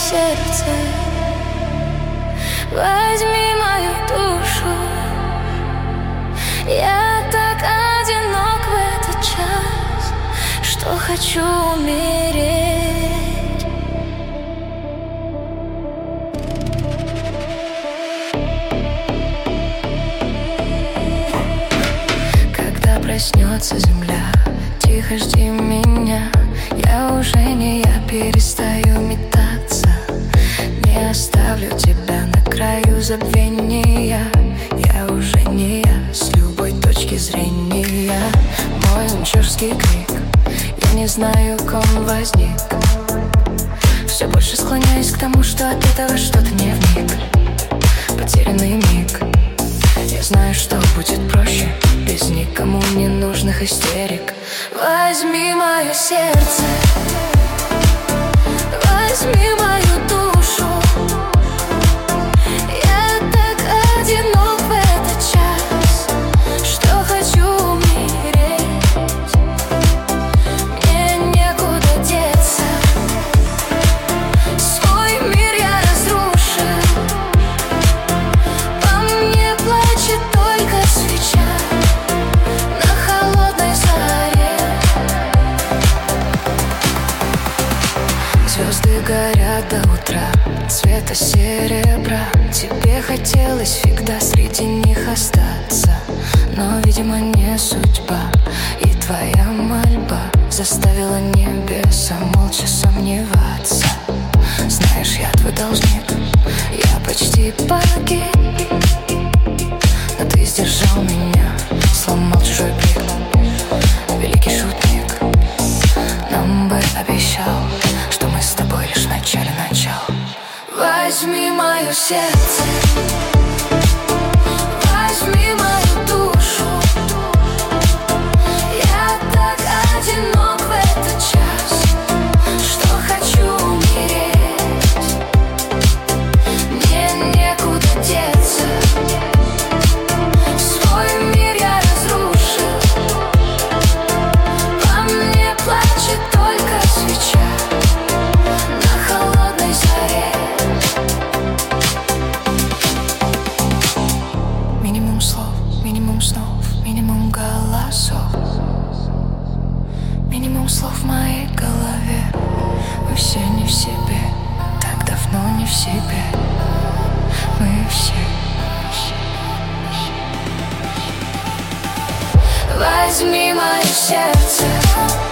сердце, возьми мою душу. Я так одинок в этот час, что хочу умереть. Когда проснется земля, тихо жди меня. Я уже не я, перестаю метаться. Не оставлю тебя на краю забвения. Я уже не я, с любой точки зрения. Мой унчурский крик, я не знаю, как он возник. Все больше склоняюсь к тому, что от этого что-то не вмиг. Потерянный миг. Я знаю, что будет проще без никому не нужных истерик. Возьми мое сердце, возьми мою душу. Я так одинок в этот час, что хочу умереть. Мне некуда деться, свой мир я разрушил. По мне плачет только свеча на холодной заре. Звезды горят до утра, цвета серебра. Тебе хотелось всегда среди них остаться, но, видимо, не судьба. И твоя мольба заставила небеса молча сомневаться. Знаешь, я твой должник, я почти погиб, но ты сдержал меня, сломал чужой брик. Великий шутник нам бы обещал, что мы с тобой лишь в начале начала. Возьми мое сердце, возьми мою душу. Я так одинок в этот час, что хочу умереть. Мне некуда деться, свой мир я разрушил. По мне плачет только свеча на холодной заре. Минимум слов, минимум снов, минимум голосов. Минимум слов в моей голове. Мы все не в себе, так давно не в себе. Мы все. Возьми мое сердце,